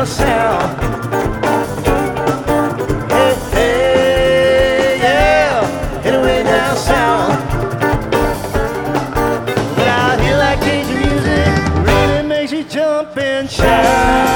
down south. Hey, hey, yeah, heading way down south. But out here like country music really makes you jump and shout.